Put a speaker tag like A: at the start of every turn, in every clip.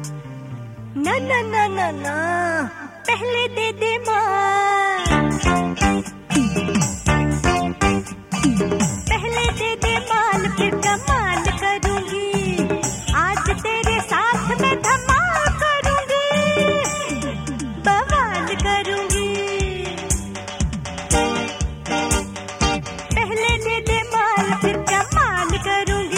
A: ना ना ना ना ना, पहले दे दे माल, पहले दे दे माल, फिर कमाल करूंगी। आज तेरे साथ मैं धमाल करूंगी, बवाल करूंगी। पहले दे दे माल, फिर कमाल करूंगी।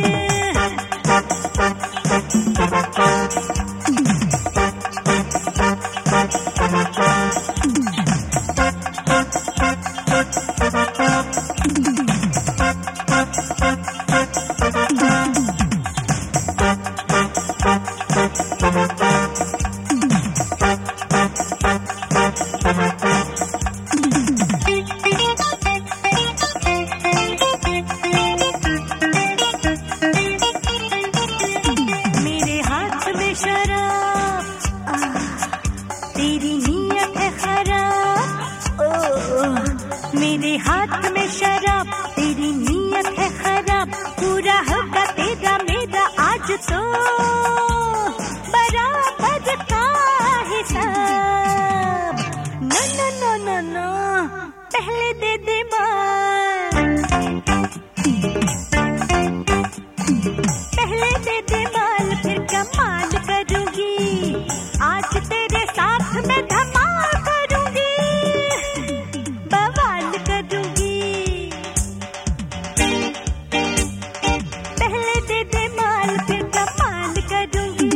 A: मेरे हाथ में शराब, तेरी नीयत है खराब। ओ मेरे हाथ में शराब, तेरी नीयत है खराब। पूरा होगा तेरा मेरा आज तो बराबर का हिसाब। ना ना ना ना ना, पहले दे दे माल, पहले दे दे माल, फिर कमाल करूंगी। आज तेरे साथ मैं धमाल करूंगी, बवाल करूंगी। पहले दे दे माल, फिर कमाल करूंगी।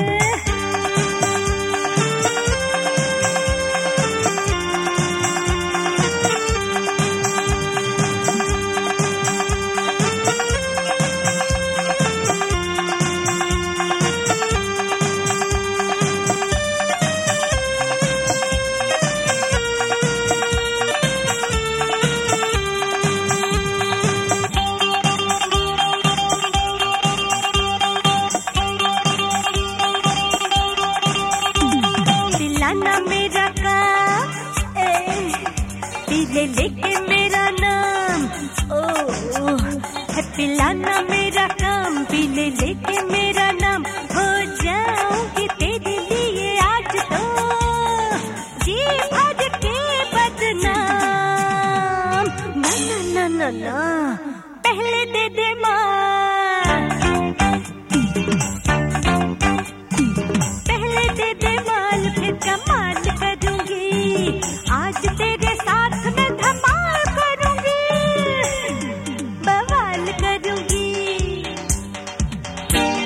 A: पिलाना मेरा काम, पीले लेके मेरा नाम। ओ है पिलाना मेरा काम, पीले लेके मेरा नाम। हो जाऊंगी तेरे लिए आज तो जी भर के बदनाम। ना ना ना ना ना, पहले दे दे माल, पहले दे दे माल, फिर कमाल करूंगी। आज तेरे साथ मैं धमाल करूंगी, बवाल करूंगी।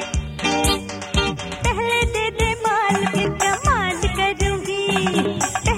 A: पहले दे दे माल, फिर कमाल करूंगी।